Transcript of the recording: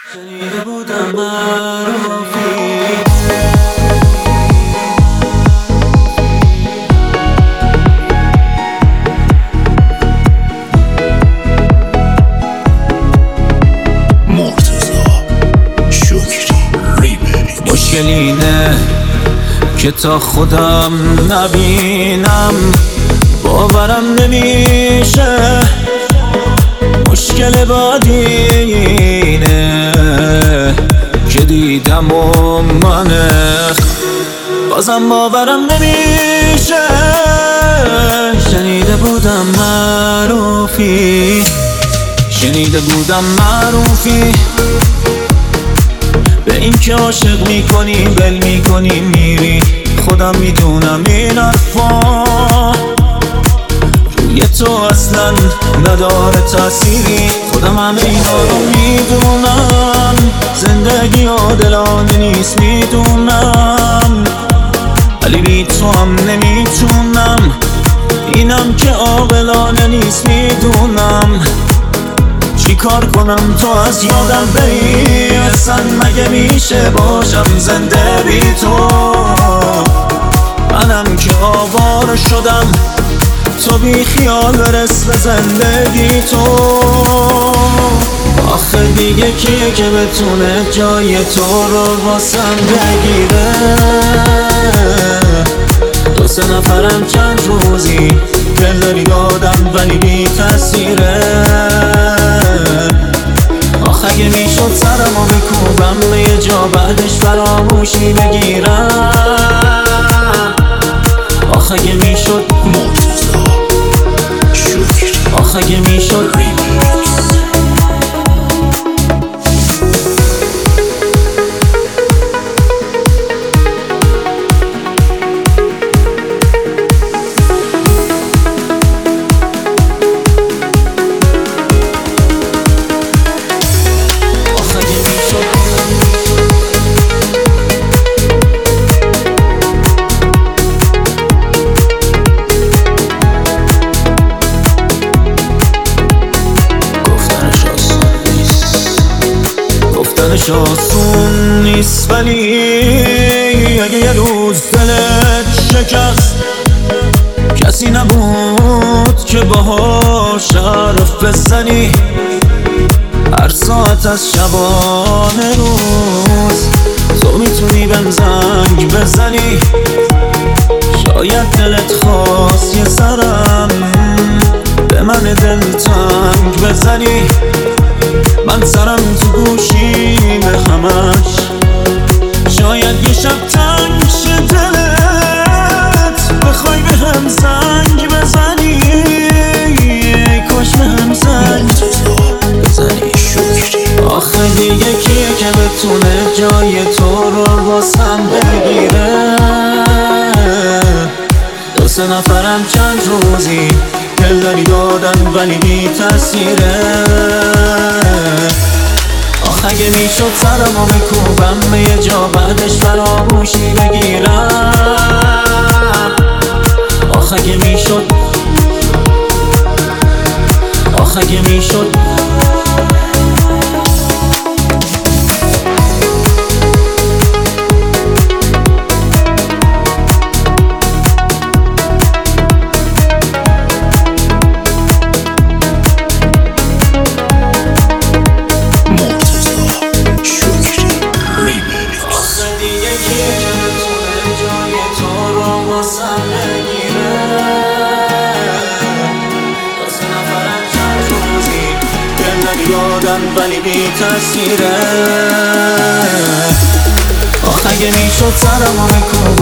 شنیده بودم معروفی مشکل اینه که تا خودم نبینم باورم نمیشه. مشکل بعدی اینه که دیدم و منه بازم باورم نمیشه. شنیده بودم معروفی به این که عاشق میکنی بل میکنی میری. خودم میدونم این حرفا روی تو اصلا نداره تأثیری. خودم همه اینا رو میدونم، زندگی عادلانه نیست میدونم، ولی بی تو هم نمیتونم. اینم که عاقلانه نیست میدونم. چی کار کنم تو از یادم بری؟ اصلا مگه میشه باشم زنده بی تو؟ منم که آواره شدم، تو بی خیال برس به زندگی تو. آخه دیگه کیه که بتونه جای تو رو واسم بگیره؟ دو سه نفرم چند روزی دلداری دادم ولی بی تأثیره. آخه اگه میشد سرمو بکوبم به یه جا بعدش فراموشی بگیرم. آخه اگه میشد آخه اگه میشد گفتنش آسون نیست، ولی اگه یه روز دلت شکست کسی نبود که باهاش حرف بزنی. هر ساعت از شبانه روز تو میتونی بهم زنگ بزنی. شاید دلت خواست یه سرم به من دلتنگ بزنی. من سرم تو گوشی به همش، شاید یه شب تنگ شه دلت بخوای به هم زنگ بزنی. کاش به هم زنگ بزنی. آخه دیگه کیه که بتونه جای تو رو واسم بگیره؟ دو سه نفرم چند روزی دلداری دادن ولی بی تأثیره. آخه اگه میشد سرمو بکوبم به یه جا بعدش فراموشی بگیرم. آخه اگه میشد آخه اگه میشد یادم ولی بی تأثیره. آخه اگه میشد سرمو بکوبم